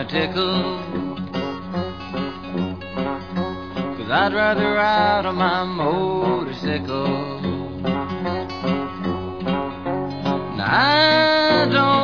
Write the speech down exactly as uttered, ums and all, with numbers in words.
gonna tickle, 'cause I'd rather ride on my motorcycle. Now I don't